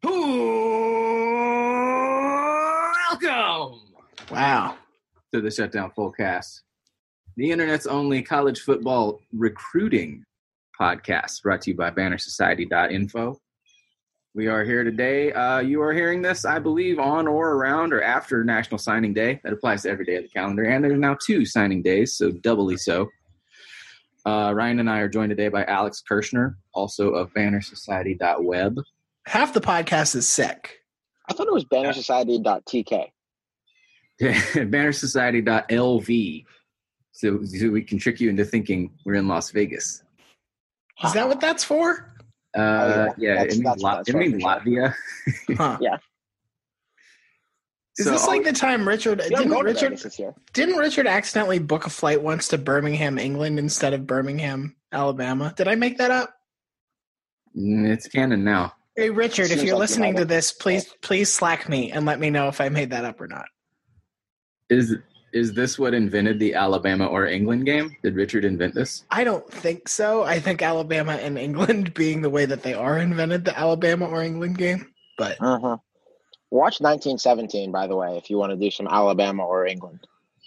Welcome Wow. to the Shutdown Fullcast, the internet's only college football recruiting podcast, brought to you by BannerSociety.info. We are here today. You are hearing this, I believe, on or around or after National Signing Day. That applies to every day of the calendar, and there are now 2 signing days, so doubly so. Ryan and I are joined today by Alex Kirshner, also of BannerSociety.web. Half the podcast is sick. I thought it was BannerSociety.tk. BannerSociety.lv. So we can trick you into thinking we're in Las Vegas. Is that what that's for? Yeah, it means Latvia. Huh. Yeah. Is this like the time Richard didn't Richard accidentally book a flight once to Birmingham, England instead of Birmingham, Alabama? Did I make that up? It's canon now. Hey Richard, if you're listening to this, please Slack me and let me know if I made that up or not. Is this what invented the Alabama or England game? Did Richard invent this? I don't think so. I think Alabama and England being the way that they are invented the Alabama or England game. But Watch 1917, by the way, if you want to do some Alabama or England.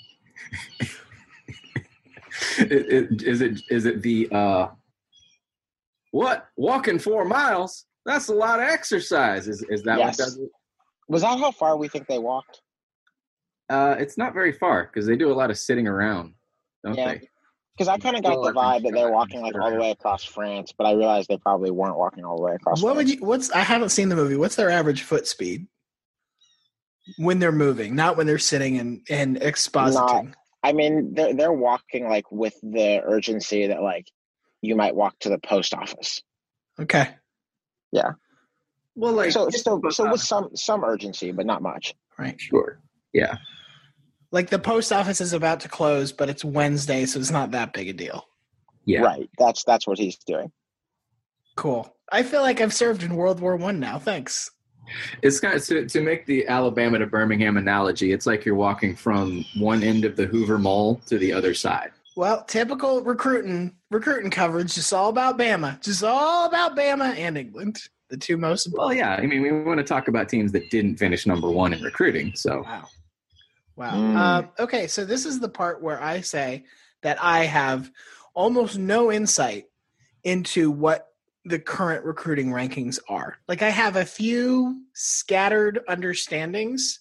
Is it the what? Walking 4 miles? That's a lot of exercise. Is that Yes. what does it? Was that how far we think they walked? It's not very far because they do a lot of sitting around, don't Yeah. they? Because I kind of got the vibe that they're walking like all the way across France, but I realized they probably weren't walking all the way across France. I haven't seen the movie. What's their average foot speed when they're moving, not when they're sitting and expositing? I mean, they're walking like with the urgency that like you might walk to the post office. Okay. Yeah. Well, like So with some urgency, but not much. Right. Sure. Yeah. Like the post office is about to close, but it's Wednesday, so it's not that big a deal. Yeah. Right. That's what he's doing. Cool. I feel like I've served in World War I now. Thanks. It's kind of to make the Alabama to Birmingham analogy. It's like you're walking from one end of the Hoover Mall to the other side. Well, typical recruiting coverage, just all about Bama. Just all about Bama and England. The two most important. Well, yeah. I mean, we want to talk about teams that didn't finish number 1 in recruiting. So, wow. Okay, so this is the part where I say that I have almost no insight into what the current recruiting rankings are. Like I have a few scattered understandings.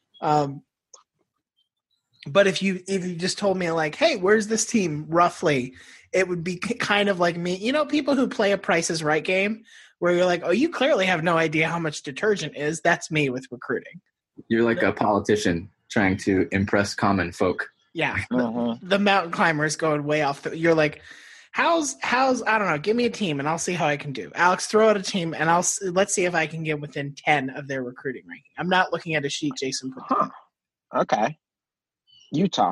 But if you just told me like, hey, where's this team roughly? It would be kind of like me. You know, people who play a Price is Right game where you're like, oh, you clearly have no idea how much detergent is. That's me with recruiting. you're like a politician trying to impress common folk. Yeah. The mountain climber is going way off. You're like, how's I don't know, give me a team and I'll see how I can do. Alex, throw out a team and let's see if I can get within 10 of their recruiting ranking. I'm not looking at a sheet Jason put down. Okay. Utah.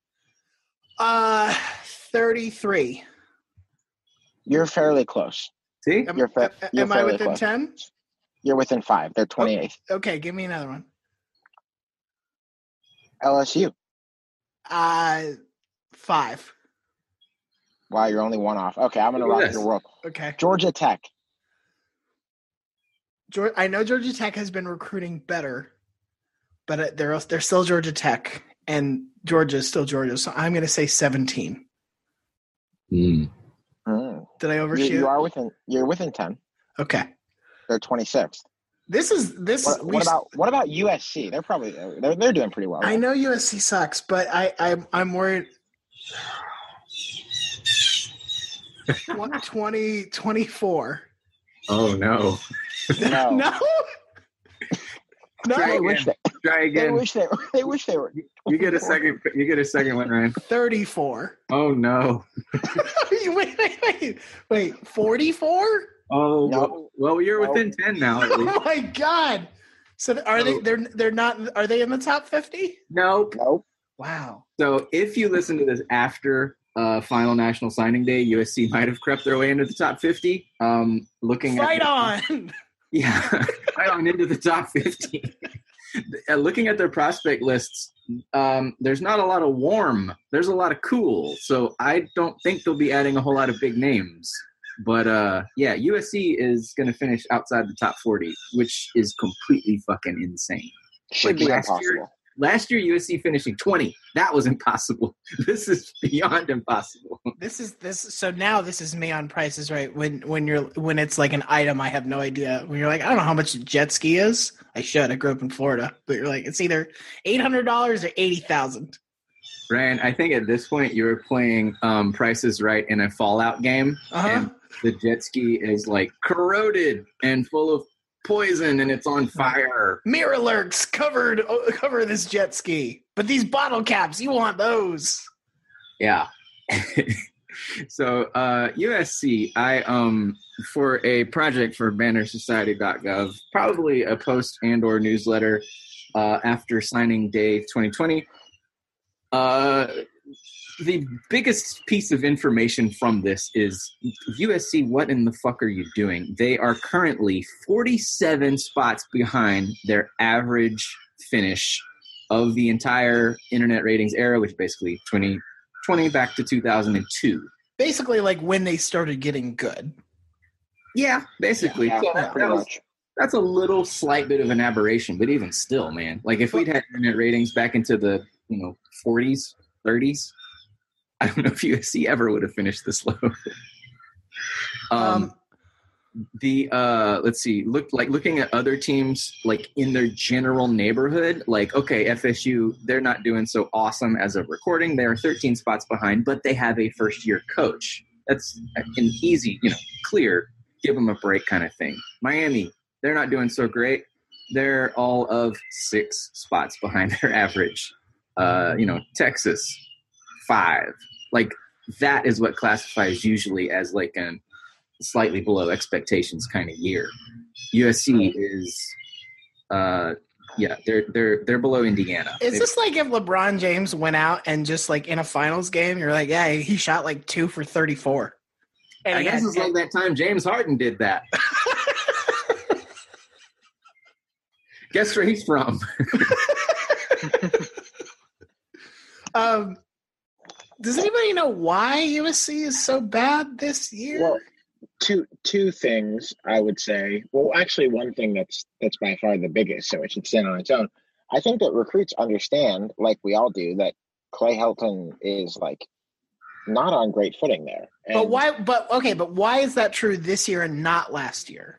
33. You're fairly close. See? You're Am I within close. 10? You're within 5. They're 28th. Okay, give me another one. LSU. 5. Wow, you're only one off. Okay, I'm going to rock your world. Okay. Georgia Tech. I know Georgia Tech has been recruiting better, but they're still Georgia Tech, and Georgia is still Georgia. So I'm going to say 17. Mm. Did I overshoot? You're within 10. Okay. They're 26th. What about USC? They're probably they're doing pretty well. I know USC sucks, but I'm worried. 24. Oh no. No. No. Try again. They wish they were. You get a second. You get a second one, Ryan. 34. Oh no. Wait. 44? Oh no. Well, you're within 10 now. At least. Oh my God. So are they? They're not. Are they in the top 50? Nope. Wow. So if you listen to this after final National Signing Day, USC might have crept their way into the top 50. Right on. Yeah, right on into the top 50. Looking at their prospect lists, there's not a lot of warm. There's a lot of cool. So I don't think they'll be adding a whole lot of big names But yeah, USC is going to finish outside the top 40, which is completely fucking insane. Should be impossible. Last year, USC finishing 20. That was impossible. This is beyond impossible. So now this is me on Price is Right. When it's like an item, I have no idea. When you're like, I don't know how much a jet ski is. I should. I grew up in Florida, but you're like, it's either $800 or $80,000. Ryan, I think at this point you were playing Price is Right in a Fallout game, and the jet ski is like corroded and full of poison, and it's on fire. Mirror lurks cover this jet ski, but these bottle caps, you want those? Yeah. So USC, I for a project for bannersociety.gov, probably a post and or newsletter after signing day 2020. The biggest piece of information from this is USC, what in the fuck are you doing? They are currently 47 spots behind their average finish of the entire internet ratings era, which is basically 2020 back to 2002. Basically like when they started getting good. Yeah, basically. Yeah, so that's a little slight bit of an aberration, but even still, man. Like if we'd had internet ratings back into the 40s, 30s, I don't know if USC ever would have finished this low. Let's see, looking at other teams like in their general neighborhood, like okay, FSU, they're not doing so awesome as of recording. They are 13 spots behind, but they have a first-year coach. That's an easy, clear, give them a break kind of thing. Miami, they're not doing so great. They're all of 6 spots behind their average. Texas, 5. Like that is what classifies usually as like a slightly below expectations kind of year. USC is, they're below Indiana. Is this like if LeBron James went out and just like in a finals game, you're like, yeah, he shot like 2 for 34. I guess it's like that time James Harden did that. Guess where he's from? Does anybody know why USC is so bad this year? Well, two things I would say. Well, actually, one thing that's by far the biggest, so it should stand on its own. I think that recruits understand, like we all do, that Clay Helton is like not on great footing there. And but why? But why is that true this year and not last year?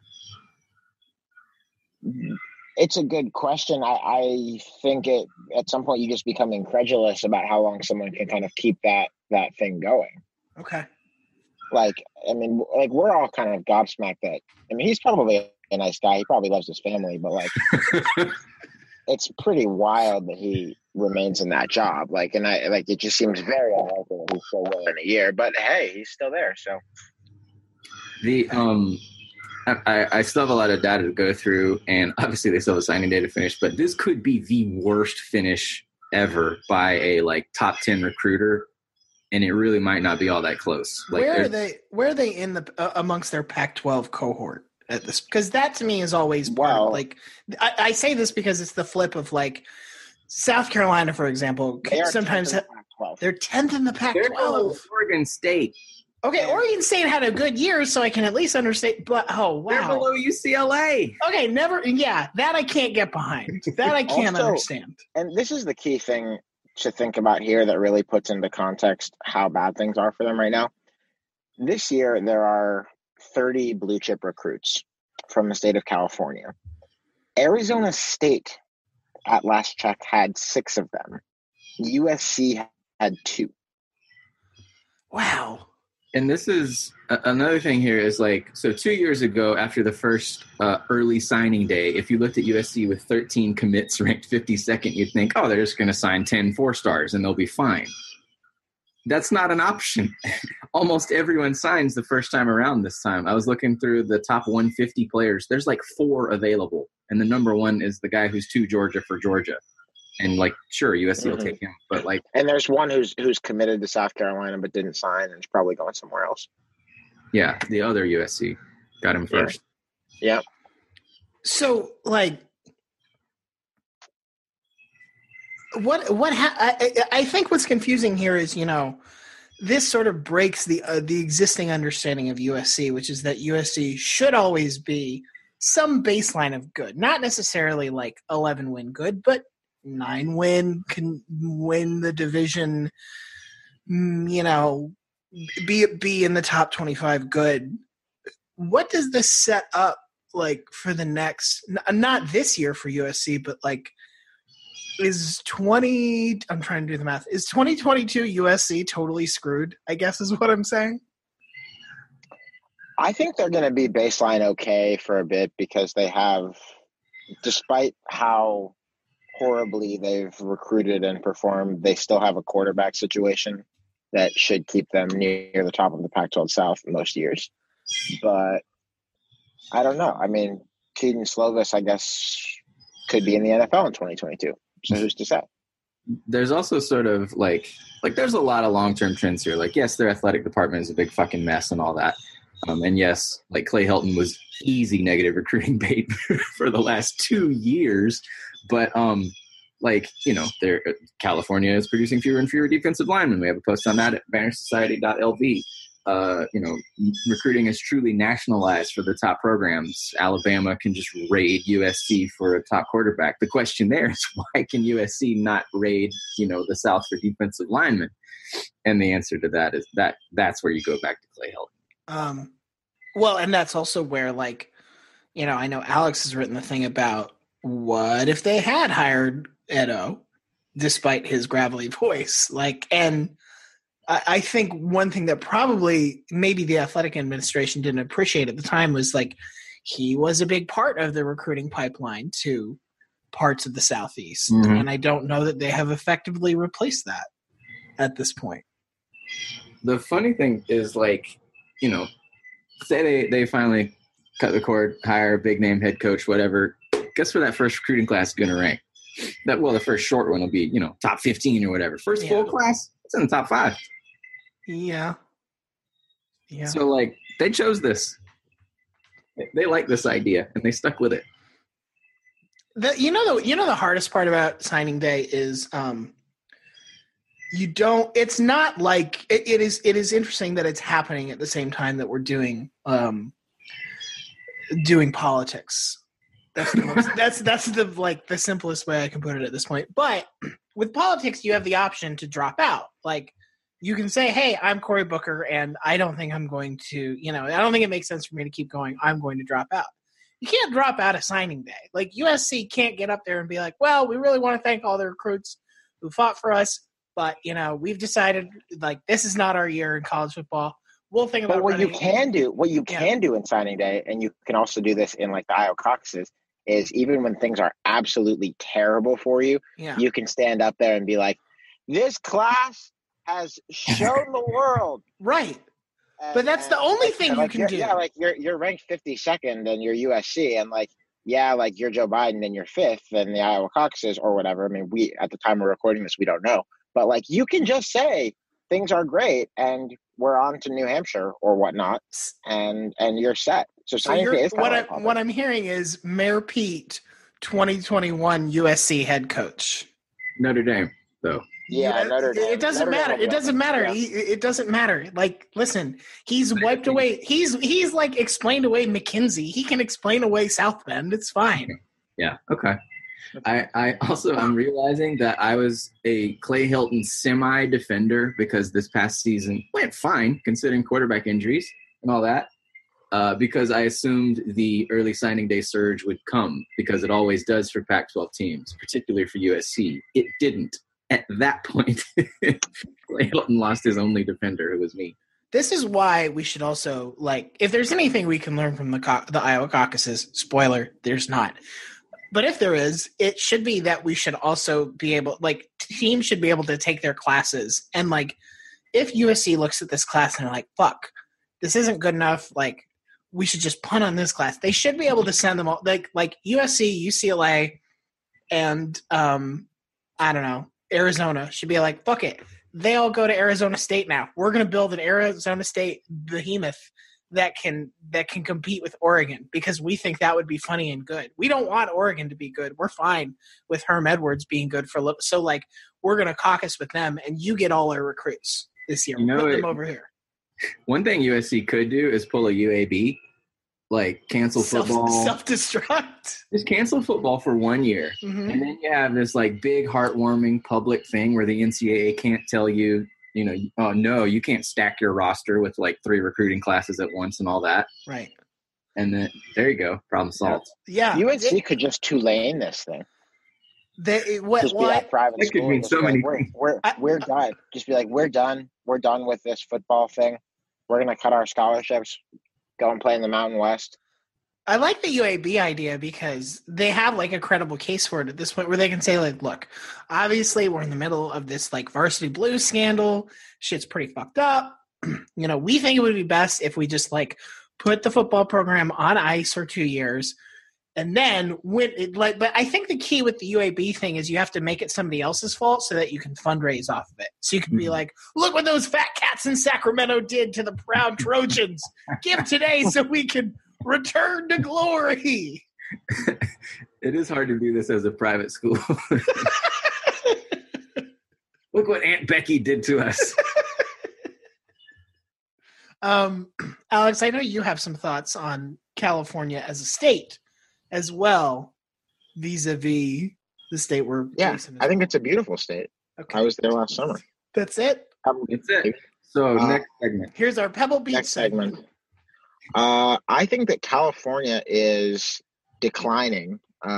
It's a good question. I think at some point you just become incredulous about how long someone can kind of keep that thing going. Okay. We're all kind of gobsmacked that. He's probably a nice guy. He probably loves his family, but it's pretty wild that he remains in that job. It just seems very unlikely that he's still there in a year. But hey, he's still there. So I still have a lot of data to go through, and obviously they still have a signing day to finish, but this could be the worst finish ever by a top 10 recruiter, and it really might not be all that close. Where are they in the amongst their Pac-12 cohort at this? Because that to me is always wow. I say this because it's the flip of South Carolina, for example. Sometimes they're 10th in the Pac-12. They're Oregon State. Okay, Oregon State had a good year, so I can at least understand. But wow, they're below UCLA. Okay, that I can't get behind. That I can't understand. And this is the key thing to think about here that really puts into context how bad things are for them right now. This year, there are 30 blue chip recruits from the state of California. Arizona State, at last check, had 6 of them. USC had 2. Wow. And this is another thing here is 2 years ago after the first early signing day, if you looked at USC with 13 commits ranked 52nd, you'd think, oh, they're just going to sign 10 4-stars and they'll be fine. That's not an option. Almost everyone signs the first time around this time. I was looking through the top 150 players. There's 4 available. And the number 1 is the guy who's to Georgia for Georgia. And sure, USC will take him, but and there's one who's committed to South Carolina but didn't sign and is probably going somewhere else. Yeah, the other USC got him first. Yeah. So I think what's confusing here is this sort of breaks the existing understanding of USC, which is that USC should always be some baseline of good, not necessarily like 11-win good, but 9-win, can win the division, be in the top 25 good. What does this set up like for the next, not this year for USC, but like I'm trying to do the math. Is 2022 USC totally screwed, I guess is what I'm saying? I think they're going to be baseline okay for a bit because they have, despite how horribly they've recruited and performed, they still have a quarterback situation that should keep them near the top of the Pac-12 South most years. But I don't know. I mean, Keaton Slovis, I guess, could be in the NFL in 2022. So who's to say? There's also sort of like there's a lot of long-term trends here. Like, yes, their athletic department is a big fucking mess and all that. And yes, like Clay Helton was easy negative recruiting bait for the last 2 years. But California is producing fewer and fewer defensive linemen. We have a post on that at bannersociety.lv. Recruiting is truly nationalized for the top programs. Alabama can just raid USC for a top quarterback. The question there is, why can USC not raid, the South for defensive linemen? And the answer to that is that's where you go back to Clay Helton. Well, and that's also where, I know Alex has written the thing about what if they had hired Edo despite his gravelly voice, and I think one thing that probably maybe the athletic administration didn't appreciate at the time was he was a big part of the recruiting pipeline to parts of the Southeast. Mm-hmm. And I don't know that they have effectively replaced that at this point. The funny thing is say they finally cut the cord, hire a big name head coach, whatever. Guess where that first recruiting class is going to rank? The first short one will be, top 15 or whatever. First full class, it's in the top 5. Yeah. So they chose this. They like this idea and they stuck with it. The hardest part about signing day is it's not like it is interesting that it's happening at the same time that we're doing politics. That's the simplest way I can put it at this point. But with politics, you have the option to drop out. You can say, hey, I'm Cory Booker, and I don't think I'm going to, I don't think it makes sense for me to keep going. I'm going to drop out. You can't drop out of signing day. USC can't get up there and be like, well, we really want to thank all the recruits who fought for us, but, we've decided, this is not our year in college football. We'll think about what you can do in signing day, and you can also do this in the Iowa caucuses, is even when things are absolutely terrible for you, you can stand up there and be like, this class has shown the world. Right. But that's the only thing you can do. Yeah, you're ranked 52nd and you're USC, and you're Joe Biden and you're 5th in the Iowa caucuses or whatever. I mean, we at the time we're recording this, we don't know. But you can just say things are great and we're on to New Hampshire or whatnot, and you're set. So what I'm hearing is Mayor Pete, 2021 USC head coach. Notre Dame, though. Yeah, Notre Dame. It doesn't matter. It doesn't matter. Yeah. It doesn't matter. Listen, he's wiped away. He's explained away McKinsey. He can explain away South Bend. It's fine. Yeah. Okay. I'm realizing that I was a Clay Helton semi-defender because this past season went fine considering quarterback injuries and all that. Because I assumed the early signing day surge would come because it always does for Pac-12 teams, particularly for USC. It didn't. At that point, Clay Helton lost his only defender, who was me. This is why we should also, if there's anything we can learn from the Iowa caucuses, spoiler, there's not. But if there is, it should be that we should also be able, teams should be able to take their classes. And, if USC looks at this class and they're like, fuck, this isn't good enough, we should just punt on this class. They should be able to send them all, like USC, UCLA, and, I don't know, Arizona should be like, fuck it. They all go to Arizona State now. We're going to build an Arizona State behemoth that can compete with Oregon because we think that would be funny and good. We don't want Oregon to be good. We're fine with Herm Edwards being good for a little. So, we're going to caucus with them, and you get all our recruits. this year. You know, We're putting them over here. One thing USC could do is pull a UAB, like cancel football. Self-destruct. Just cancel football for 1 year. Mm-hmm. And then you have this like big heartwarming public thing where the NCAA can't tell you, oh no, you can't stack your roster with like 3 recruiting classes at once and all that. Right. And then there you go, problem solved. Yeah. USC could just Tulane this thing. Just be that private That could school. mean Just so be many like, things. we're done. Just be like, we're done. We're done with this football thing. We're gonna cut our scholarships. Go and play in the Mountain West. I like the UAB idea because they have like a credible case for it at this point where they can say like, look, obviously we're in the middle of this like varsity blues scandal. Shit's pretty fucked up. We think it would be best if we just like put the football program on ice for 2 years. And then but I think the key with the UAB thing is you have to make it somebody else's fault so that you can fundraise off of it. So you can be like, look what those fat cats in Sacramento did to the proud Trojans. Give today so we can return to glory. It is hard to do this as a private school. Look what Aunt Becky did to us. Alex, I know you have some thoughts on California as a state as well, vis-a-vis the state we're facing. I think it's a beautiful state. Okay. I was there last summer. That's it? That's it. So next segment. Here's our Pebble Beach Next segment. I think that California is declining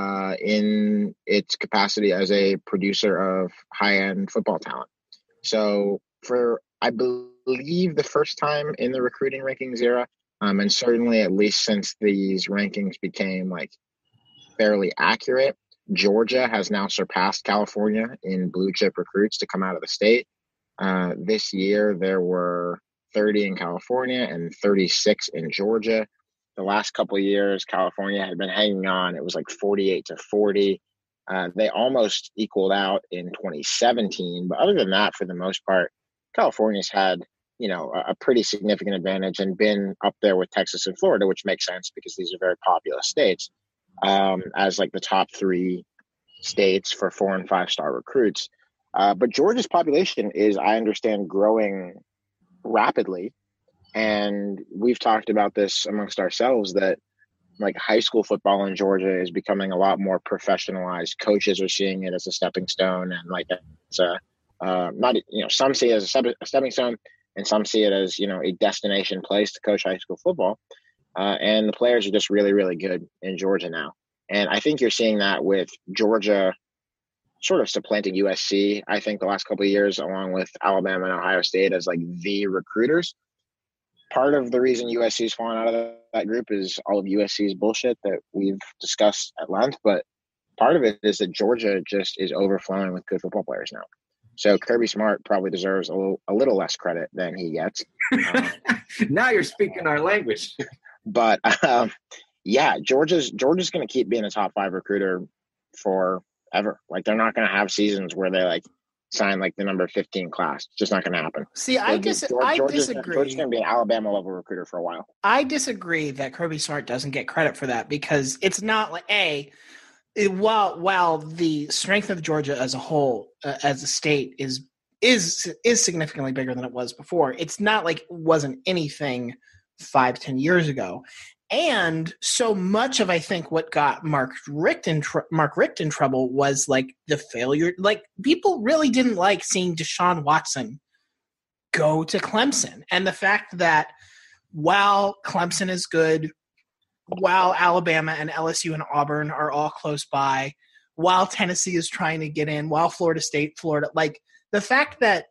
in its capacity as a producer of high-end football talent. So for, I believe, the first time in the recruiting rankings era, and certainly at least since these rankings became like fairly accurate, Georgia has now surpassed California in blue chip recruits to come out of the state. This year, there were 30 in California and 36 in Georgia. The last couple of years, California had been hanging on. It was like 48 to 40. They almost equaled out in 2017. But other than that, for the most part, California's had, a pretty significant advantage and been up there with Texas and Florida, which makes sense because these are very populous states, as like the top 3 states for 4- and 5-star recruits. But Georgia's population is, I understand, growing rapidly. And we've talked about this amongst ourselves that like high school football in Georgia is becoming a lot more professionalized. Coaches are seeing it as a stepping stone, and like it's some see it as a stepping stone, and some see it as a destination place to coach high school football. And the players are just really, really good in Georgia now. And I think you're seeing that with Georgia sort of supplanting USC, I think, the last couple of years, along with Alabama and Ohio State as like the recruiters. Part of the reason USC's fallen out of that group is all of USC's bullshit that we've discussed at length. But part of it is that Georgia just is overflowing with good football players now. So Kirby Smart probably deserves a little less credit than he gets. Now you're speaking our language. But Georgia's going to keep being a top 5 recruiter forever. Like they're not going to have seasons where they like sign like the number 15 class. It's just not going to happen. See, I disagree. Georgia's going to be an Alabama level recruiter for a while. I disagree that Kirby Smart doesn't get credit for that because it's not like while the strength of Georgia as a whole, as a state, is significantly bigger than it was before. It's not like it wasn't anything 5-10 years ago. And so much of, I think, what got Mark Richt in trouble was like the failure. Like people really didn't like seeing Deshaun Watson go to Clemson, and the fact that while Clemson is good, while Alabama and LSU and Auburn are all close by, while Tennessee is trying to get in, while Florida State, like the fact that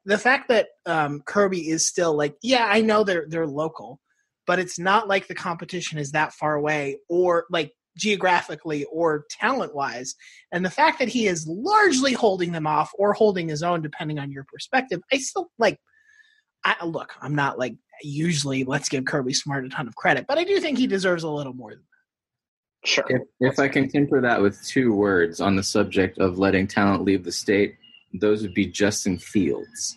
Kirby is still like, yeah, I know they're local, but it's not like the competition is that far away or like geographically or talent wise. And the fact that he is largely holding them off or holding his own, depending on your perspective, I still like, I'm not like usually let's give Kirby Smart a ton of credit, but I do think he deserves a little more than that. Sure. If I can temper that with 2 words on the subject of letting talent leave the state, those would be Justin Fields.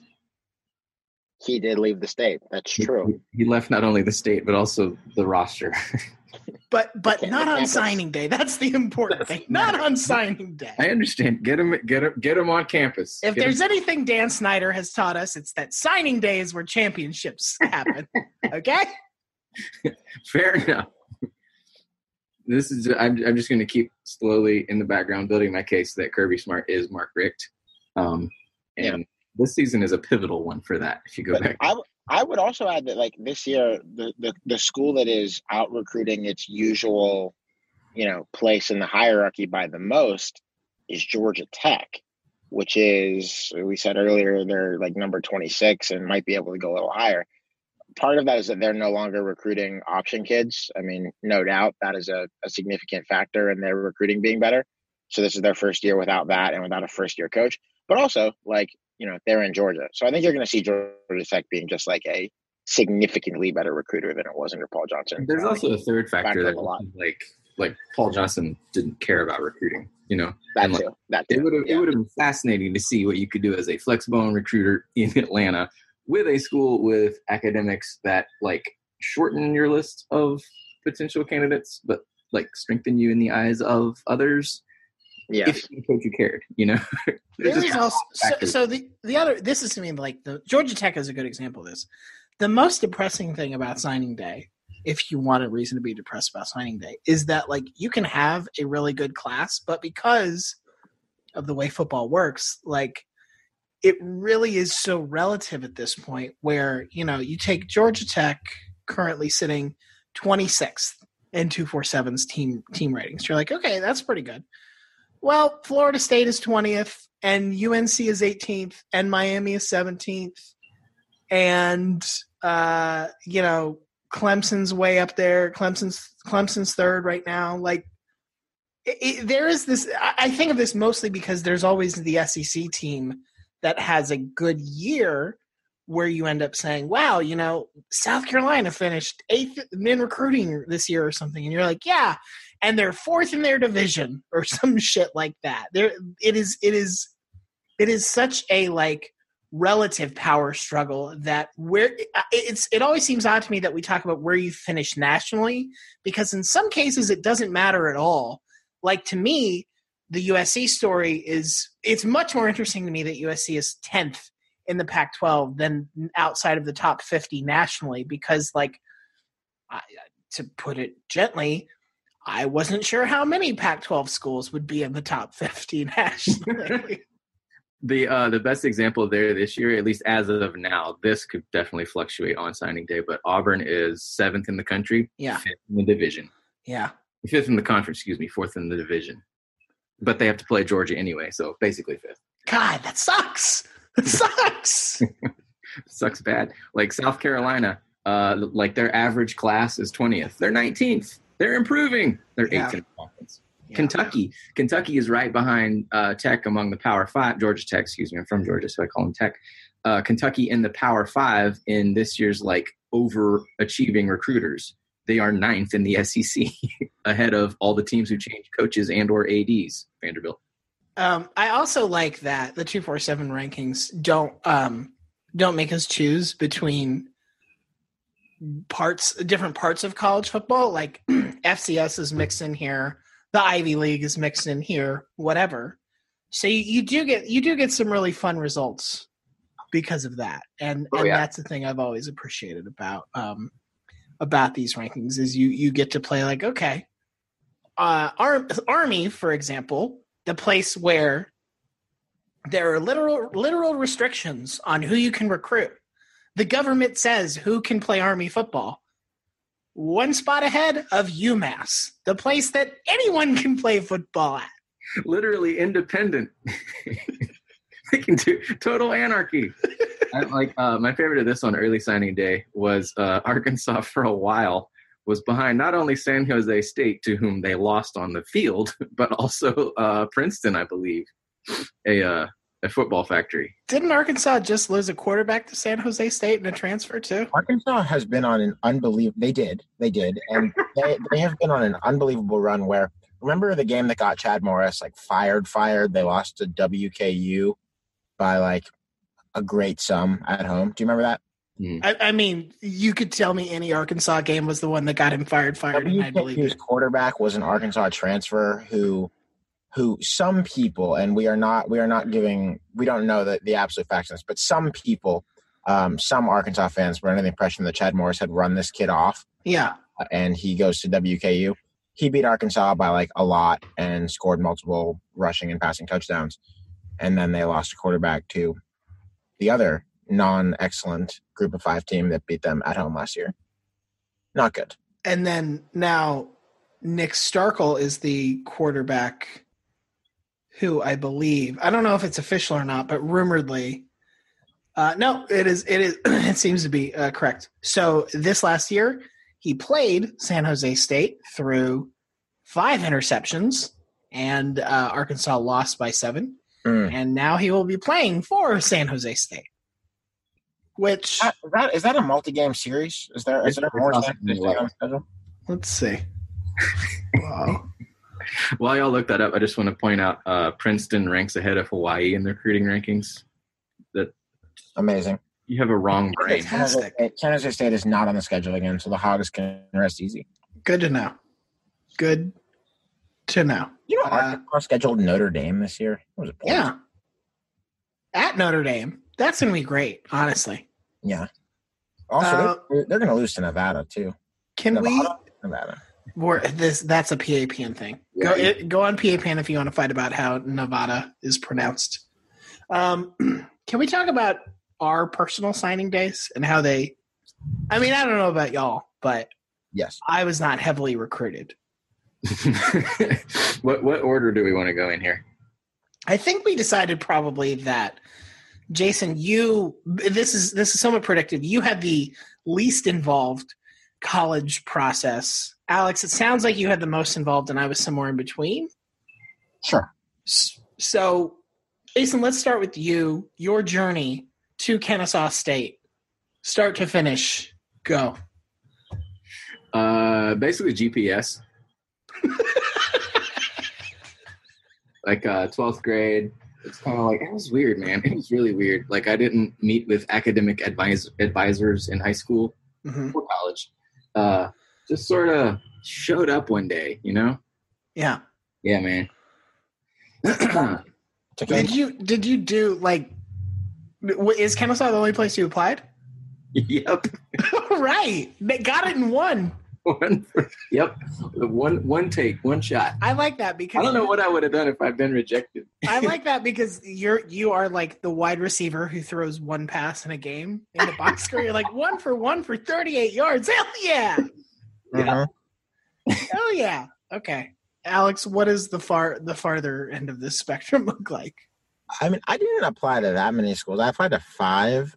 He did leave the state. That's true. He left not only the state, but also the roster. but not on signing day. That's the important thing. Not on signing day. I understand. Get them on campus. If there's anything Dan Snyder has taught us, it's that signing day is where championships happen. Okay? Fair enough. I'm just going to keep slowly in the background building my case that Kirby Smart is Mark Richt. This season is a pivotal one for that. If you go back, I would also add that like this year, the school that is out recruiting its usual, place in the hierarchy by the most is Georgia Tech, which is, we said earlier, they're like number 26 and might be able to go a little higher. Part of that is that they're no longer recruiting option kids. I mean, no doubt that is a significant factor in their recruiting being better. So this is their first year without that and without a first-year coach. But also, they're in Georgia. So I think you're going to see Georgia Tech being just like a significantly better recruiter than it was under Paul Johnson. There's also a third factor that like Paul Johnson didn't care about recruiting, That too. It would have been fascinating to see what you could do as a flex bone recruiter in Atlanta with a school with academics that shorten your list of potential candidates, but strengthen you in the eyes of others. Yeah, if the coach you cared, There is also so the other. This is to me the Georgia Tech is a good example of this. The most depressing thing about signing day, if you want a reason to be depressed about signing day, is that you can have a really good class, but because of the way football works, it really is so relative at this point. Where you take Georgia Tech currently sitting 26th in 247's team ratings. You're like, okay, that's pretty good. Well, Florida State is 20th, and UNC is 18th, and Miami is 17th, and Clemson's way up there. Clemson's third right now. There is this. I think of this mostly because there's always the SEC team that has a good year where you end up saying, "Wow, South Carolina finished 8th in recruiting this year or something," and you're like, "Yeah." And they're 4th in their division or some shit like that. It is such a relative power struggle that it always seems odd to me that we talk about where you finish nationally, because in some cases it doesn't matter at all. To me, the USC story it's much more interesting to me that USC is 10th in the Pac-12 than outside of the top 50 nationally, because to put it gently, I wasn't sure how many Pac-12 schools would be in the top 50 nationally. The best example there this year, at least as of now, this could definitely fluctuate on signing day, but Auburn is 7th in the country, 5th in the division. Yeah. 5th in the conference, 4th in the division. But they have to play Georgia anyway, so basically 5th. God, that sucks. That sucks. Sucks bad. South Carolina, their average class is 20th. They're 19th. They're improving. They're 8th in the conference. Yeah. Kentucky is right behind Tech among the Power 5. Georgia Tech, excuse me. I'm from Georgia, so I call them Tech. Kentucky in the Power 5 in this year's overachieving recruiters. They are 9th in the SEC, ahead of all the teams who changed coaches and or ADs. Vanderbilt. I also like that the 247 rankings don't make us choose between different parts of college football. FCS is mixed in here, the Ivy League is mixed in here, whatever. So you do get some really fun results because of that, and that's the thing I've always appreciated about these rankings is you get to play okay, Army, for example, the place where there are literal restrictions on who you can recruit. The government says who can play Army football. One spot ahead of UMass, the place that anyone can play football at. Literally independent. They can do total anarchy. My favorite of this on early signing day was Arkansas for a while was behind not only San Jose State, to whom they lost on the field, but also Princeton, I believe, a football factory. Didn't Arkansas just lose a quarterback to San Jose State in a transfer too? Arkansas has been on an unbelievable – they did, and they have been on an unbelievable run where – remember the game that got Chad Morris fired? They lost to WKU by a great sum at home. Do you remember that? I mean, you could tell me any Arkansas game was the one that got him fired, and I believe WKU's it. quarterback was an Arkansas transfer who some people, and we don't know the absolute facts of this, but some people, some Arkansas fans were under the impression that Chad Morris had run this kid off. Yeah. And he goes to WKU. He beat Arkansas by like a lot and scored multiple rushing and passing touchdowns. And then they lost a quarterback to the other non-excellent Group of 5 team that beat them at home last year. Not good. And then now Nick Starkel is the quarterback who I believe, I don't know if it's official or not, but rumoredly, no, it is. It seems to be correct. So this last year, he played San Jose State through 5 interceptions, and Arkansas lost by 7. And now he will be playing for San Jose State. Which is that a multi-game series? Is there more than on schedule? Let's see. Wow. While y'all look that up, I just want to point out Princeton ranks ahead of Hawaii in the recruiting rankings. That amazing. You have a wrong brain. Fantastic. San Jose State is not on the schedule again, so the Hogs can rest easy. Good to know. Good to know. You know, Arkansas scheduled Notre Dame this year. Yeah. At Notre Dame. That's going to be great, honestly. Yeah. Also, they're going to lose to Nevada, too. Nevada. That's a PAPN thing. Yeah. Go on PAPN if you want to fight about how Nevada is pronounced. Can we talk about our personal signing days and how they – I mean, I don't know about y'all, but yes, I was not heavily recruited. What order do we want to go in here? I think we decided probably that, Jason, this is somewhat predictive. You had the least involved college process. Alex, it sounds like you had the most involved and I was somewhere in between. Sure. So, Jason, let's start with you. Your journey to Kennesaw State, start to finish, go. Basically GPS. Like 12th grade. It's kind of like, it was weird, man. It was really weird. Like, I didn't meet with academic advisors in high school or college. Just sort of showed up one day, you know? Yeah. Yeah, man. Did you do, like, is Kennesaw the only place you applied? Yep. Right. They got it in one. Yep. One take, one shot. I like that because I don't know what I would have done if I'd been rejected. I like that because you are like the wide receiver who throws one pass in a game in the box score. You're like 1 for 1 for 38 yards. Hell yeah. Yeah. Hell yeah. Okay. Alex, what does the farther end of this spectrum look like? I mean, I didn't apply to that many schools. I applied to 5.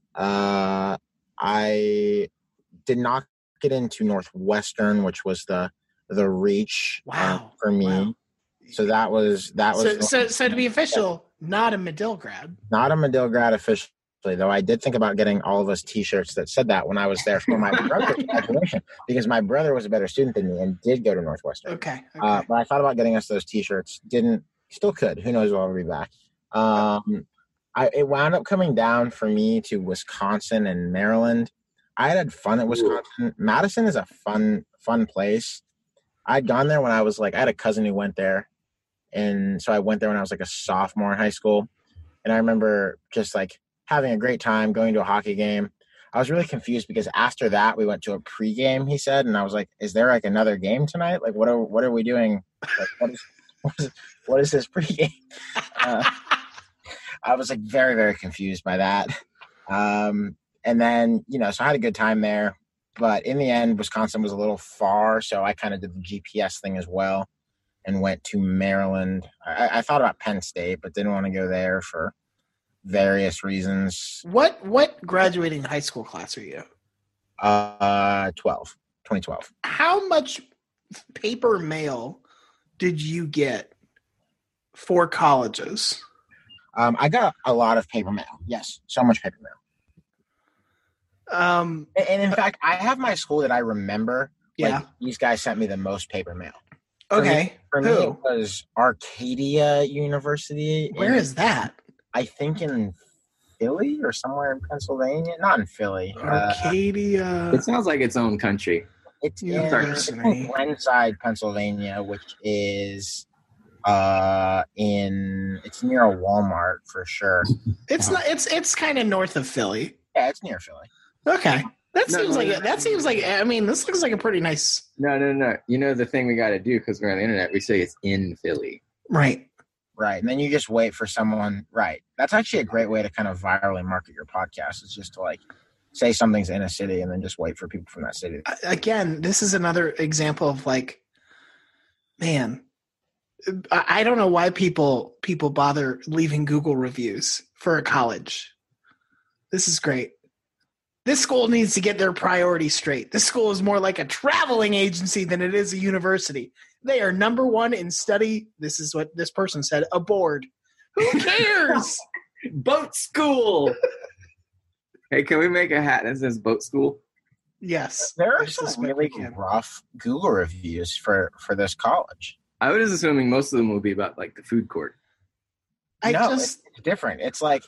I did not get into Northwestern, which was the reach for me. Wow. So that was so to be official, not a Medill grad. Not a Medill grad officially, though I did think about getting all of us T-shirts that said that when I was there for my brother's graduation, because my brother was a better student than me and did go to Northwestern. Okay. But I thought about getting us those T-shirts. Still could. Who knows when I'll be back. It wound up coming down for me to Wisconsin and Maryland. I had fun at Wisconsin. Madison is a fun place. I'd gone there when I was I had a cousin who went there. And so I went there when I was a sophomore in high school. And I remember just having a great time going to a hockey game. I was really confused because after that we went to a pregame, he said. And I was like, is there another game tonight? What are we doing? What is this pregame? I was very, very confused by that. And then, so I had a good time there. But in the end, Wisconsin was a little far, so I kind of did the GPS thing as well and went to Maryland. I thought about Penn State, but didn't want to go there for various reasons. What graduating high school class are you? 2012. How much paper mail did you get for colleges? I got a lot of paper mail. Yes, so much paper mail. And in fact, I have my school that I remember. Yeah. These guys sent me the most paper mail. Okay. For me, it was Arcadia University. Where is that? I think in Philly or somewhere in Pennsylvania. Not in Philly. Arcadia. It sounds like its own country. It's in University. Glenside, Pennsylvania, which is it's near a Walmart for sure. It's not. It's kind of north of Philly. Yeah, it's near Philly. Okay, that No, seems no, like no. that seems like. I mean, this looks like a pretty nice. No. You know the thing we got to do because we're on the internet. We say it's in Philly. Right. Right. And then you just wait for someone. Right. That's actually a great way to kind of virally market your podcast. It's just to like say something's in a city and then just wait for people from that city. Again, this is another example of like, man, I don't know why people bother leaving Google reviews for a college. This is great. This school needs to get their priorities straight. This school is more like a traveling agency than it is a university. They are number one in study. This is what this person said, aboard. Who cares? Boat school. Hey, can we make a hat that says boat school? Yes. There I are suspect some really we can. rough Google reviews for this college. I was assuming most of them will be about like the food court. It's different. It's like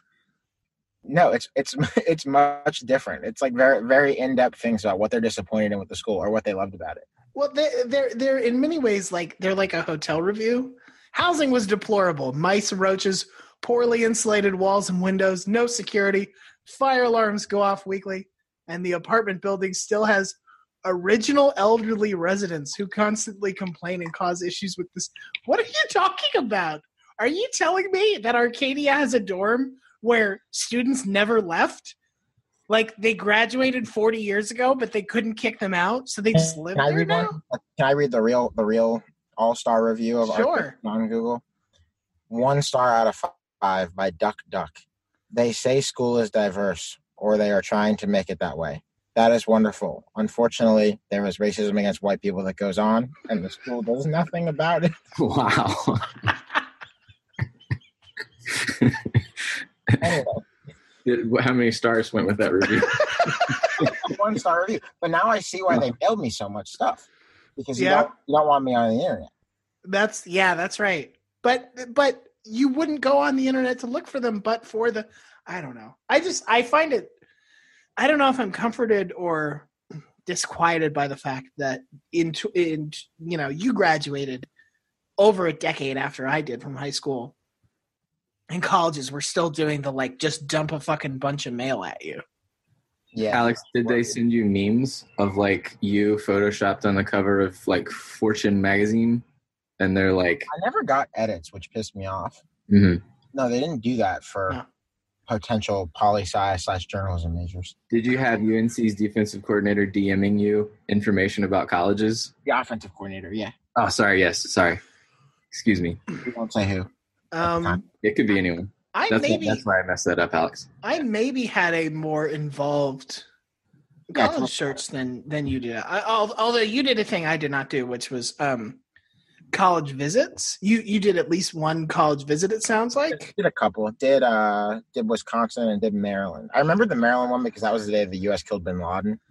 it's much different. It's like very very in-depth things about what they're disappointed in with the school or what they loved about it. Well, they're in many ways like they're like a hotel review. Housing was deplorable. Mice and roaches, poorly insulated walls and windows, no security, fire alarms go off weekly, and the apartment building still has original elderly residents who constantly complain and cause issues with this. What are you talking about? Are you telling me that Arcadia has a dorm where students never left? Like they graduated 40 years ago, but they couldn't kick them out, so they just live there now? Can I read the real all-star review of Sure. on Google? 1 star out of 5 by Duck. They say school is diverse, or they are trying to make it that way. That is wonderful. Unfortunately, there is racism against white people that goes on, and the school does nothing about it. Wow. Anyway, How many stars went with that review? 1 star review. But now I see why they mailed me so much stuff, because you Yeah. don't want me on the internet. That's right. But you wouldn't go on the internet to look for them, but for the I don't know. I find it. I don't know if I'm comforted or disquieted by the fact that you graduated over a decade after I did from high school, and colleges were still doing the like just dump a fucking bunch of mail at you. Yeah, Alex, did they send you memes of like you photoshopped on the cover of like Fortune magazine? And they're like, I never got edits, which pissed me off. mhm. No, they didn't do that for No. potential poli-sci/journalism majors. Did you have UNC's defensive coordinator DMing you information about colleges? The offensive coordinator, yeah. Oh, sorry. Yes. Sorry. Excuse me. We won't say who. It could be anyone. That's why I messed that up, Alex. I maybe had a more involved college search than you did. Although you did a thing I did not do, which was college visits. You did at least one college visit, it sounds like. Did a couple. Did Wisconsin and did Maryland. I remember the Maryland one because that was the day the U.S. killed bin Laden.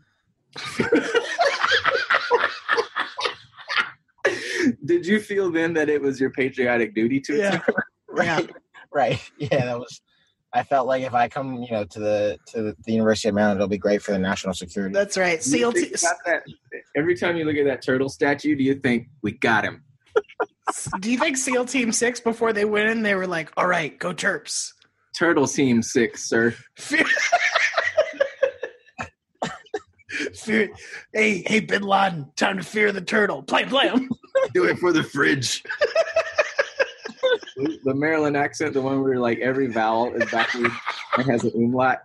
Did you feel then that it was your patriotic duty to? Yeah. Right. Yeah, that was. I felt like if I come, to the University of Maryland, it'll be great for the national security. That's right. Do you think about that? Every time you look at that turtle statue, do you think we got him? Do you think SEAL Team 6 before they went in, they were like, "All right, go Terps"? Turtle Team 6, sir. Hey, Bin Laden, time to fear the turtle. Play him. Do it for the fridge. The Maryland accent, the one where like every vowel is backwards and has an umlaut.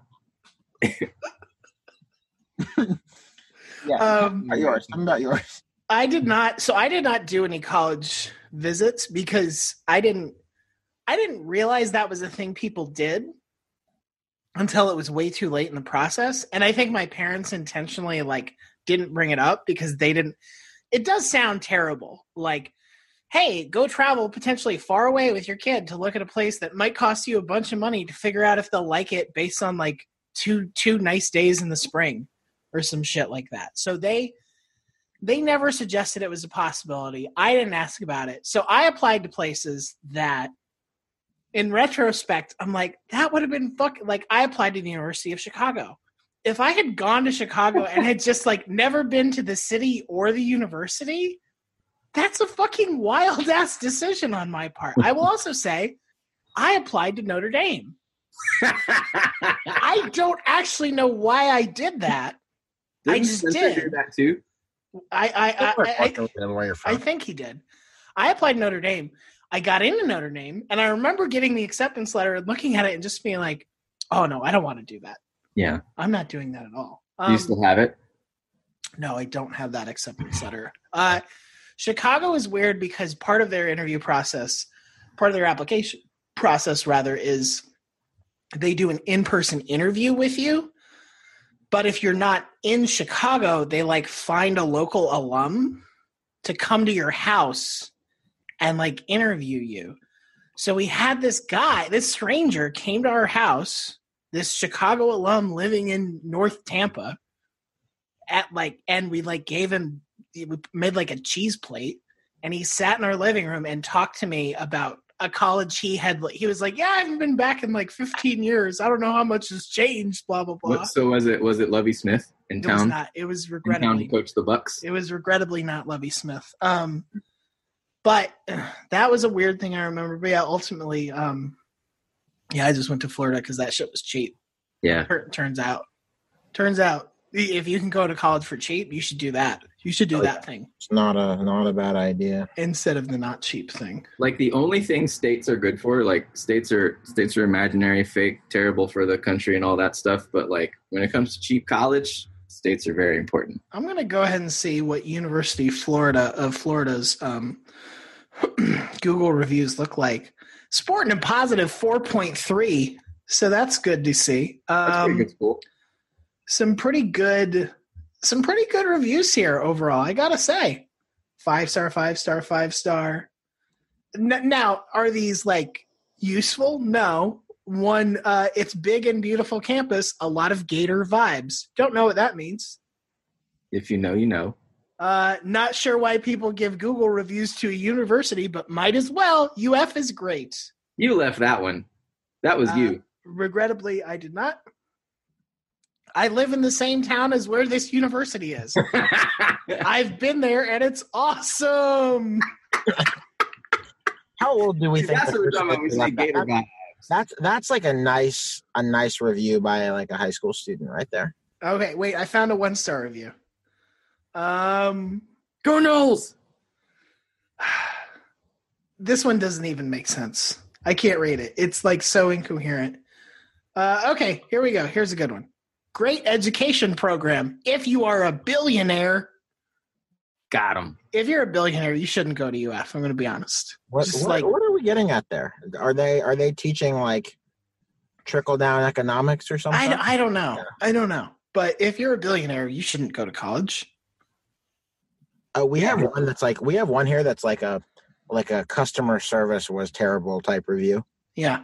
Yeah. Yours. Tell me about yours. I did not do any college visits because I didn't realize that was a thing people did until it was way too late in the process. And I think my parents intentionally like didn't bring it up because they didn't. It does sound terrible. Like, hey, go travel potentially far away with your kid to look at a place that might cost you a bunch of money to figure out if they'll like it based on like two nice days in the spring or some shit like that. So they never suggested it was a possibility. I didn't ask about it. So I applied to places that in retrospect, I'm like, that would have been fucking, like, I applied to the University of Chicago. If I had gone to Chicago and had just, like, never been to the city or the university, that's a fucking wild-ass decision on my part. I will also say, I applied to Notre Dame. I don't actually know why I did that. I just did. Do that too. I think he did. I applied to Notre Dame. I got into Notre Dame, and I remember getting the acceptance letter and looking at it and just being like, oh, no, I don't want to do that. Yeah. I'm not doing that at all. Do you still have it? No, I don't have that acceptance letter. Chicago is weird because part of their interview process, part of their application process, rather, is they do an in-person interview with you. But if you're not in Chicago, they, like, find a local alum to come to your house and, like, interview you. So we had this guy, this stranger came to our house, this Chicago alum living in North Tampa, and we, like, we made, like, a cheese plate, and he sat in our living room and talked to me about a college he was like, yeah, I haven't been back in like 15 years. I don't know how much has changed, blah, blah, blah. So was it Lovie Smith in town? It was not. It was regrettably. In town to coach the Bucks? It was regrettably not Lovie Smith. But that was a weird thing I remember. But yeah, ultimately, I just went to Florida because that shit was cheap. Yeah. Turns out, if you can go to college for cheap, you should do that. You should do that thing. It's not a bad idea. Instead of the not cheap thing. Like, the only thing states are good for, like, states are imaginary, fake, terrible for the country and all that stuff. But, like, when it comes to cheap college, states are very important. I'm going to go ahead and see what University of Florida's Google reviews look like. Sporting a positive 4.3. So that's good to see. That's pretty good school. Some pretty good reviews here overall, I gotta say. 5-star, 5-star, 5-star. Now, are these, like, useful? No. One, it's big and beautiful campus, a lot of Gator vibes. Don't know what that means. If you know, you know. Not sure why people give Google reviews to a university, but might as well. UF is great. You left that one. That was you. Regrettably, I did not. I live in the same town as where this university is. I've been there, and it's awesome. How old do we think? That's what we're talking about. We say Gator vibes. That's like a nice review by, like, a high school student right there. Okay, wait. I found a 1-star review. Go Noles! This one doesn't even make sense. I can't read it. It's, like, so incoherent. Okay, here we go. Here's a good one. Great education program. If you are a billionaire. Got him. If you're a billionaire, you shouldn't go to UF. I'm going to be honest. What are we getting at there? Are they teaching, like, trickle down economics or something? I don't know. Yeah. I don't know. But if you're a billionaire, you shouldn't go to college. We have one here that's like a customer service was terrible type review. Yeah.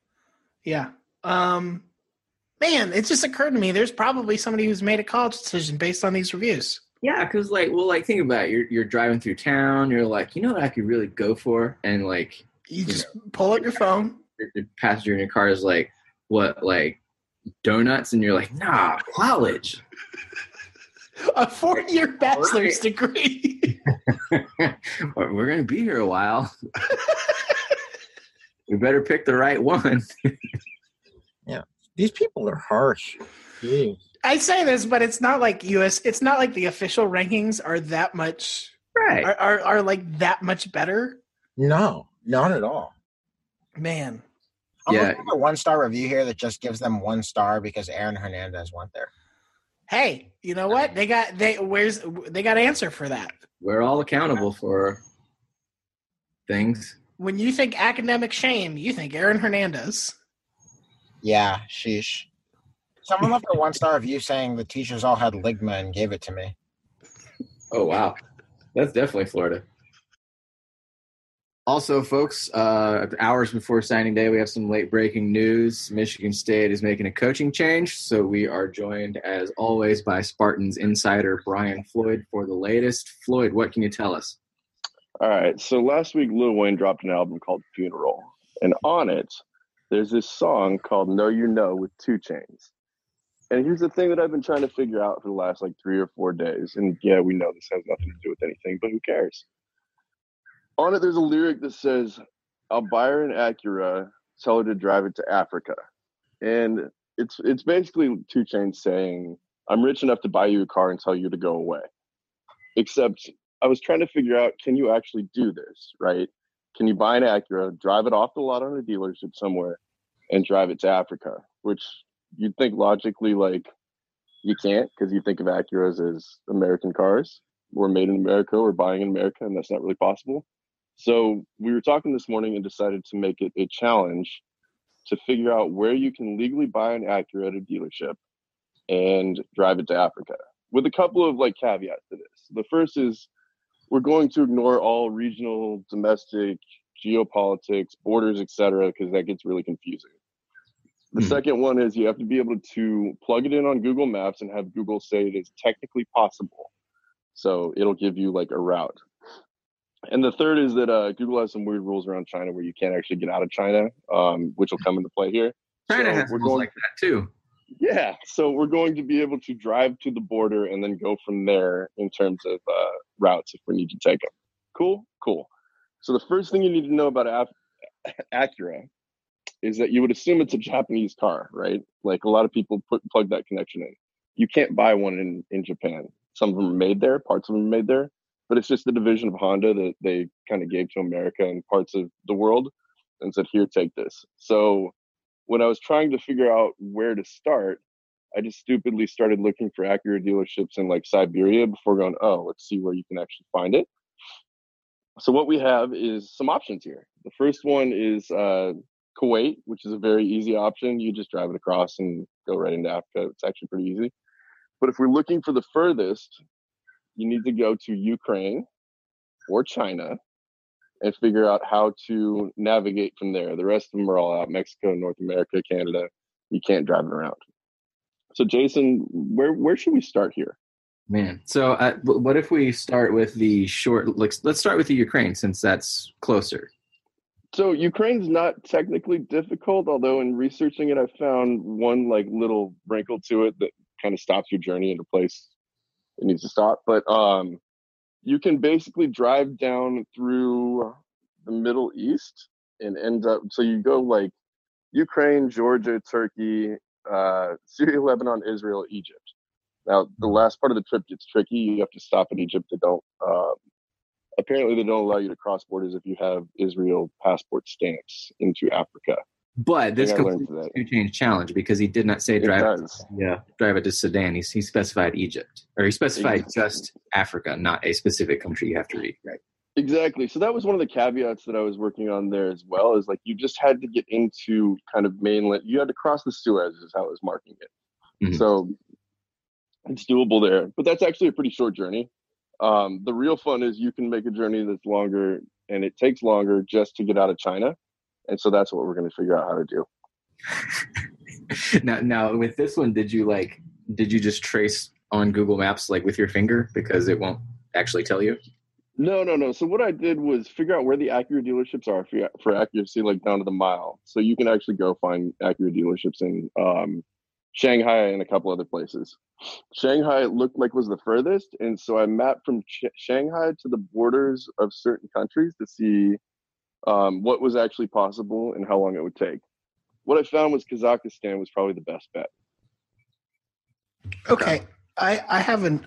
Man, it just occurred to me there's probably somebody who's made a college decision based on these reviews. Yeah, because, think about it. You're driving through town. You're like, you know what I could really go for? And, like, you just pull up your phone. The passenger in your car is like, what, like, donuts? And you're like, nah, college. A 4-year bachelor's degree. We're going to be here a while. We better pick the right one. Yeah. These people are harsh. Jeez. I say this, but it's not like it's not like the official rankings are that much right. Are like that much better. No, not at all. Man. I'm looking at a 1-star review here that just gives them 1 star because Aaron Hernandez went there. Hey, you know what? They got answer for that. We're all accountable for things. When you think academic shame, you think Aaron Hernandez. Yeah, sheesh. Someone left a 1-star review saying the teachers all had ligma and gave it to me. Oh, wow. That's definitely Florida. Also, folks, hours before signing day, we have some late breaking news. Michigan State is making a coaching change, so we are joined, as always, by Spartans insider Brian Floyd for the latest. Floyd, what can you tell us? All right, so last week Lil Wayne dropped an album called Funeral, And on it, there's this song called Know You Know with 2 Chainz. And here's the thing that I've been trying to figure out for the last like 3 or 4 days. And yeah, we know this has nothing to do with anything, but who cares? On it, there's a lyric that says, I'll buy her an Acura, tell her to drive it to Africa. And it's basically 2 Chainz saying, I'm rich enough to buy you a car and tell you to go away. Except I was trying to figure out, can you actually do this, right? Can you buy an Acura, drive it off the lot on a dealership somewhere, and drive it to Africa? Which you'd think logically, like, you can't, because you think of Acuras as American cars. We're made in America, we're buying in America, and that's not really possible. So we were talking this morning and decided to make it a challenge to figure out where you can legally buy an Acura at a dealership and drive it to Africa, with a couple of like caveats to this. The first is we're going to ignore all regional, domestic, geopolitics, borders, etc., because that gets really confusing. The second one is you have to be able to plug it in on Google Maps and have Google say it is technically possible. So it'll give you like a route. And the third is that Google has some weird rules around China where you can't actually get out of China, which will come into play here. China has rules like that too. Yeah, so we're going to be able to drive to the border and then go from there in terms of routes if we need to take them. Cool? Cool. So the first thing you need to know about Acura is that you would assume it's a Japanese car, right? Like a lot of people plug that connection in. You can't buy one in Japan. Some of them are made there, parts of them are made there, but it's just the division of Honda that they kind of gave to America and parts of the world and said, here, take this. So when I was trying to figure out where to start, I just stupidly started looking for Acura dealerships in like Siberia before going, oh, let's see where you can actually find it. So what we have is some options here. The first one is Kuwait, which is a very easy option. You just drive it across and go right into Africa. It's actually pretty easy. But if we're looking for the furthest, you need to go to Ukraine or China and figure out how to navigate from there. The rest of them are all out. Mexico, North America, Canada. You can't drive it around. So Jason, where should we start here? Man, so what if we start with the short, let's start with the Ukraine since that's closer. So Ukraine's not technically difficult, although in researching it, I found one like little wrinkle to it that kind of stops your journey in a place it needs to stop. But you can basically drive down through the Middle East and end up, so you go like Ukraine, Georgia, Turkey, Syria, Lebanon, Israel, Egypt. Now, the last part of the trip gets tricky. You have to stop in Egypt. Apparently they don't allow you to cross borders if you have Israel passport stamps into Africa. But this completes the 2 Chainz challenge because he did not say drive it to Sudan. He specified Egypt, or he specified just Africa, not a specific country you have to read. Right. Exactly. So that was one of the caveats that I was working on there as well, is like you just had to get into kind of mainland. You had to cross the Suez is how I was marking it. Mm-hmm. So it's doable there. But that's actually a pretty short journey. The real fun is you can make a journey that's longer and it takes longer just to get out of China. And so that's what we're going to figure out how to do. Now with this one, did you just trace on Google Maps like with your finger because it won't actually tell you? No. So what I did was figure out where the Acura dealerships are for accuracy, like down to the mile. So you can actually go find Acura dealerships in Shanghai and a couple other places. Shanghai looked like was the furthest, and so I mapped from Shanghai to the borders of certain countries to see what was actually possible and how long it would take. What I found was Kazakhstan was probably the best bet. Okay, I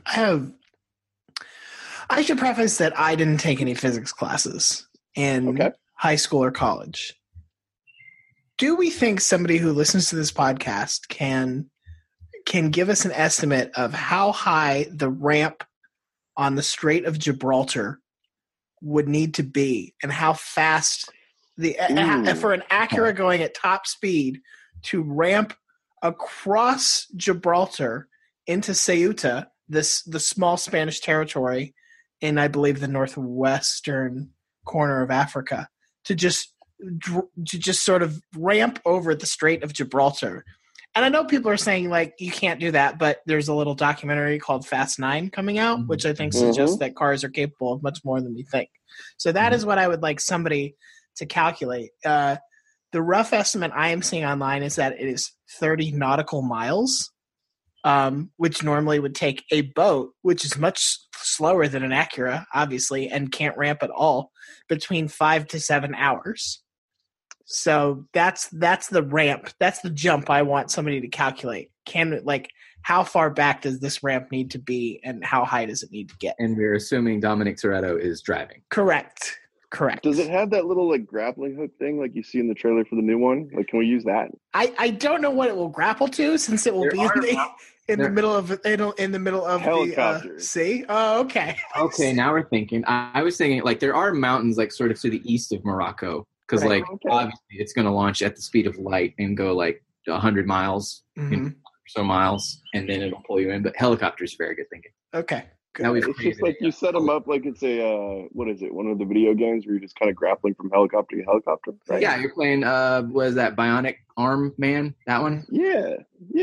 should preface that I didn't take any physics classes in high school or college. Do we think somebody who listens to this podcast can give us an estimate of how high the ramp on the Strait of Gibraltar would need to be and how fast for an Acura going at top speed to ramp across Gibraltar into Ceuta, the small Spanish territory in, I believe, the northwestern corner of Africa, to just sort of ramp over the Strait of Gibraltar. And I know people are saying, like, you can't do that, but there's a little documentary called Fast 9 coming out, which I think suggests that cars are capable of much more than we think. So that is what I would like somebody to calculate. The rough estimate I am seeing online is that it is 30 nautical miles, which normally would take a boat, which is much slower than an Acura, obviously, and can't ramp at all, between 5 to 7 hours. So that's the ramp. That's the jump I want somebody to calculate. How far back does this ramp need to be, and how high does it need to get? And we're assuming Dominic Toretto is driving. Correct. Does it have that little like grappling hook thing like you see in the trailer for the new one? Like, can we use that? I don't know what it will grapple to, since it will be in the middle of Helicopter. the sea. Oh, okay. Okay, now we're thinking. I was thinking like there are mountains like sort of to the east of Morocco, because Right. Obviously it's going to launch at the speed of light and go like 100 miles, Mhm. so miles, and then it'll pull you in. But helicopter's very good thinking. Okay. Good. Now we've It's created just like you set them up like it's a what is it? One of the video games where you're just kind of grappling from helicopter to helicopter. Right? Yeah, you're playing. What is that? Bionic Arm Man? That one. Yeah.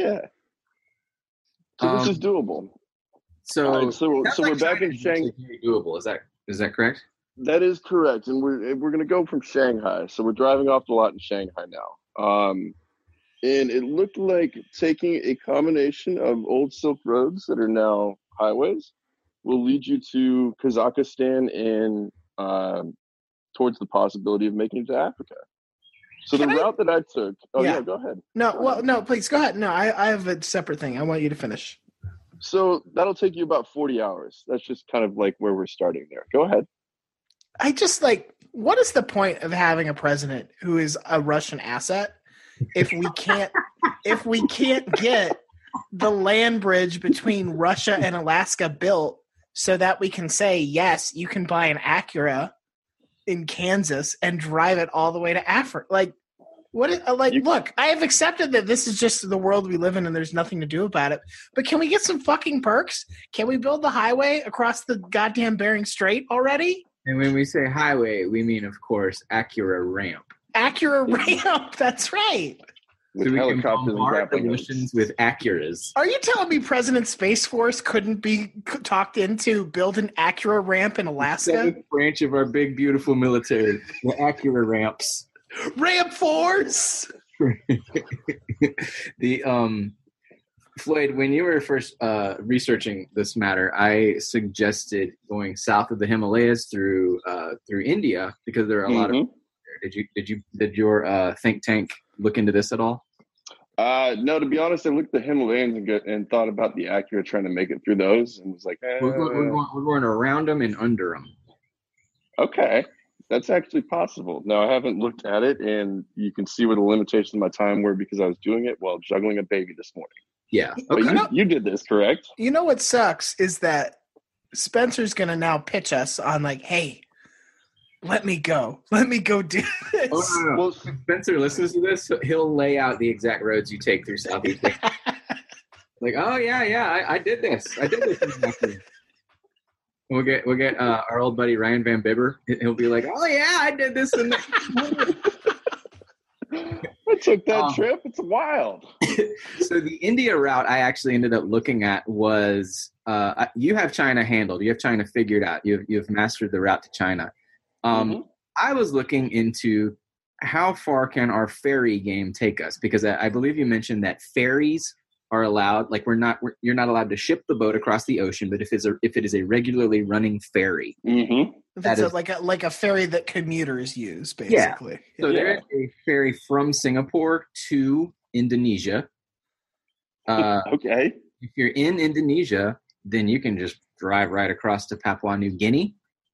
So this is doable. So All right, so sounds we're like back in China's Shanghai. actually very doable. Is that correct? That is correct, and we're going to go from Shanghai. So we're driving off the lot in Shanghai now. And it looked like taking a combination of old Silk roads that are now highways will lead you to Kazakhstan and towards the possibility of making it to Africa. So the route that I took. Oh yeah, go ahead. No, please go ahead. No, I have a separate thing. I want you to finish. So that'll take you about 40 hours. That's just kind of like where we're starting there. Go ahead. I just what is the point of having a president who is a Russian asset if we can't get the land bridge between Russia and Alaska built so that we can say, yes, you can buy an Acura in Kansas and drive it all the way to Africa? Look, I have accepted that this is just the world we live in and there's nothing to do about it. But can we get some fucking perks? Can we build the highway across the goddamn Bering Strait already? And when we say highway, we mean, of course, Acura ramp. Acura ramp. That's right. With So we can helicopters and bombard the grappling Russians with Acuras. Are you telling me President Space Force couldn't be talked into build an Acura ramp in Alaska? Seventh branch of our big, beautiful military, the Acura ramps. Ramp Force. Floyd, when you were first researching this matter, I suggested going south of the Himalayas through India because there are a lot of. Did your think tank look into this at all? No, to be honest, I looked at the Himalayas and thought about the Acura trying to make it through those, and was like, We're going around them and under them. Okay, that's actually possible. Now, I haven't looked at it, and you can see where the limitations of my time were because I was doing it while juggling a baby this morning. Yeah. But Okay. you did this, correct? You know what sucks is that Spencer's going to now pitch us on hey, let me go do this. Oh, no. Well, Spencer listens to this, so he'll lay out the exact roads you take through Southeast Asia. Oh yeah, I did this. Exactly. We'll get our old buddy Ryan Van Bibber. He'll be like, oh yeah, I did this. I took that trip. It's wild. So the India route I actually ended up looking at was you have China handled. You have China figured out. You've mastered the route to China. I was looking into how far can our ferry game take us, because I believe you mentioned that ferries are allowed. You're not allowed to ship the boat across the ocean, but if it is a regularly running ferry, if it's like a ferry that commuters use, basically. Yeah. So there is a ferry from Singapore to Indonesia. Okay. If you're in Indonesia, then you can just drive right across to Papua New Guinea.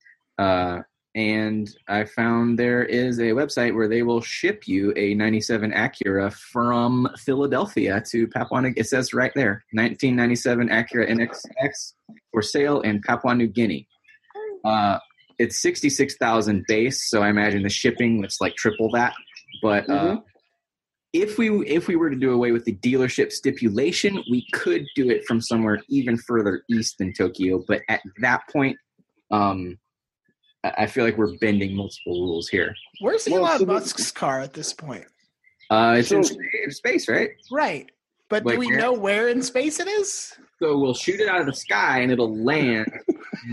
And I found there is a website where they will ship you a 97 Acura from Philadelphia to Papua New Guinea. It says right there, 1997 Acura NSX for sale in Papua New Guinea. It's 66,000 base, so I imagine the shipping that's triple that. But if we were to do away with the dealership stipulation, we could do it from somewhere even further east than Tokyo. But at that point, I feel like we're bending multiple rules here. Where's Elon Musk's car at this point? It's in space, right? Right. But do we know where in space it is? So we'll shoot it out of the sky and it'll land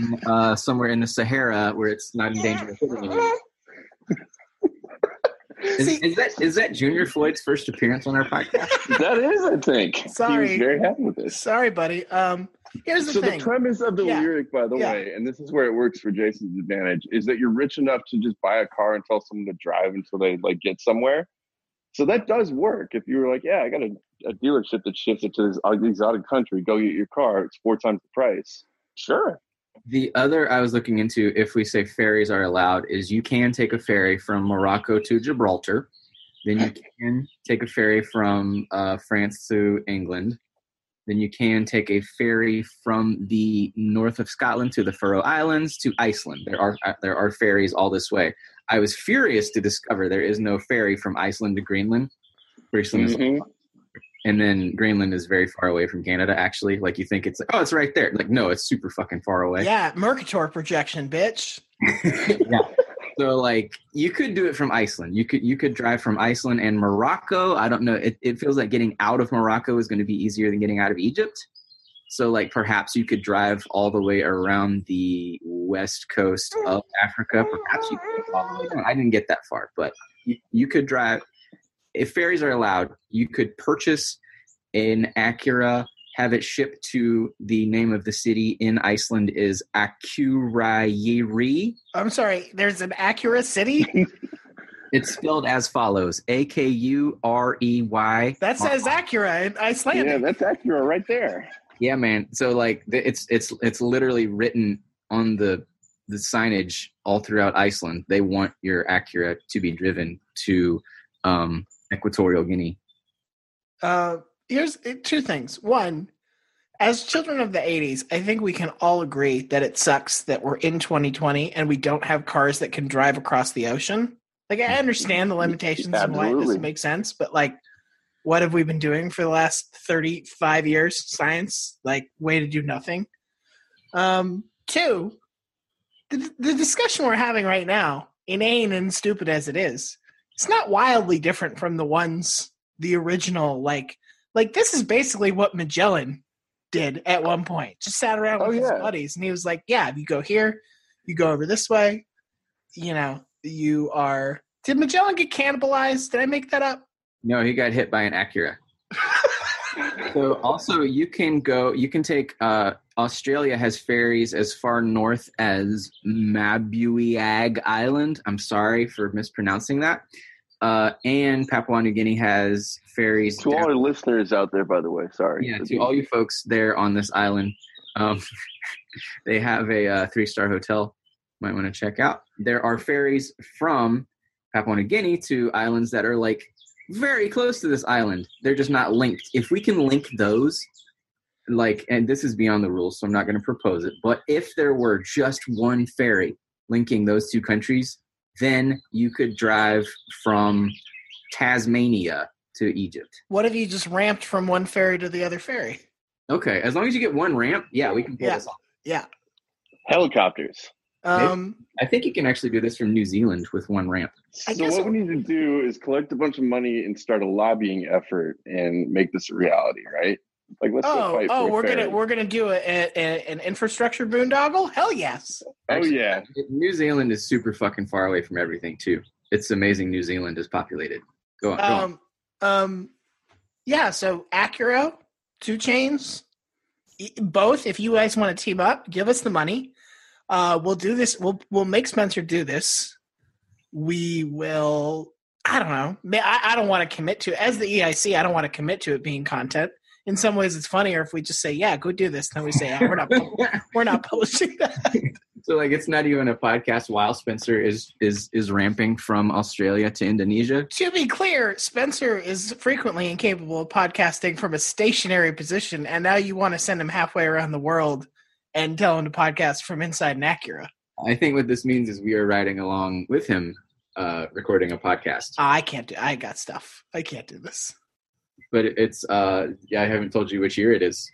somewhere in the Sahara where it's not in danger of hitting anyone. Is that Junior Floyd's first appearance on our podcast? That is, I think. Sorry. He was very happy with this. Sorry, buddy. Here's the thing. The premise of the lyric, by the way, and this is where it works for Jason's advantage, is that you're rich enough to just buy a car and tell someone to drive until they get somewhere. So that does work. If you were like, yeah, I got a dealership that ships it to this exotic country, go get your car. It's 4 times the price. Sure. The other I was looking into, if we say ferries are allowed, is you can take a ferry from Morocco to Gibraltar. Then you can take a ferry from France to England. Then you can take a ferry from the north of Scotland to the Faroe Islands to Iceland. There are ferries all this way. I was furious to discover there is no ferry from Iceland to Greenland. And then Greenland is very far away from Canada, actually. Like, you think it's like, oh, it's right there. Like, no, it's super fucking far away. Yeah, Mercator projection, bitch. Yeah. So, like, you could do it from Iceland. You could drive from Iceland and Morocco. I don't know. It feels like getting out of Morocco is going to be easier than getting out of Egypt. So, like, perhaps you could drive all the way around the west coast of Africa. Perhaps you could all the way down. I didn't get that far, but you could drive. If ferries are allowed, you could purchase an Acura, have it shipped to the name of the city in Iceland is Akureyri. I'm sorry, there's an Acura city? It's spelled as follows, Akurey. That says Acura in Icelandic. Yeah, that's Acura right there. Yeah, man. So, like, it's literally written on the signage all throughout Iceland. They want your Acura to be driven to Equatorial Guinea. Here's 2 things. One, as children of the 80s, I think we can all agree that it sucks that we're in 2020 and we don't have cars that can drive across the ocean. Like, I understand the limitations and why it doesn't make sense, but, like, what have we been doing for the last 35 years? Science, like, way to do nothing. 2, the discussion we're having right now, inane and stupid as it is, it's not wildly different from the original, like this is basically what Magellan did at one point. Just sat around with his buddies, and he was like, yeah, you go here, you go over this way, did Magellan get cannibalized? Did I make that up? No, he got hit by an Acura. So also you can take, Australia has ferries as far north as Mabuiag Island. I'm sorry for mispronouncing that. And Papua New Guinea has ferries. To all our listeners out there, by the way, sorry. Yeah, to all you folks there on this island, they have a 3-star hotel you might want to check out. There are ferries from Papua New Guinea to islands that are, like, very close to this island. They're just not linked. If we can link those, like, and this is beyond the rules, so I'm not going to propose it, but if there were just one ferry linking those 2 countries, then you could drive from Tasmania to Egypt. What if you just ramped from one ferry to the other ferry? Okay, as long as you get one ramp, we can pull this off. Yeah. Helicopters. I think you can actually do this from New Zealand with one ramp. So what we need to do is collect a bunch of money and start a lobbying effort and make this a reality, right? Like, let's go fight for we're gonna do an infrastructure boondoggle? Hell yes. Actually, yeah. New Zealand is super fucking far away from everything too. It's amazing New Zealand is populated. Go on. Yeah, so Acura, 2 Chainz, both, if you guys want to team up, give us the money. We'll do this. We'll make Spencer do this. We will, I don't know. I don't want to commit to, as the EIC, I don't want to commit to it being content. In some ways, it's funnier if we just say, yeah, go do this. Then we say, we're not publishing that. So, like, it's not even a podcast while Spencer is ramping from Australia to Indonesia. To be clear, Spencer is frequently incapable of podcasting from a stationary position, and now you want to send him halfway around the world and tell him to podcast from inside an Acura. I think what this means is we are riding along with him, recording a podcast. I got stuff. I can't do this. But it's, I haven't told you which year it is.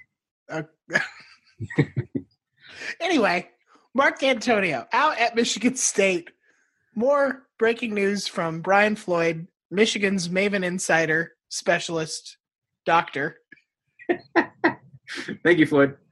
Anyway, Mark D'Antonio out at Michigan State. More breaking news from Brian Floyd, Michigan's Maven Insider specialist doctor. Thank you, Floyd.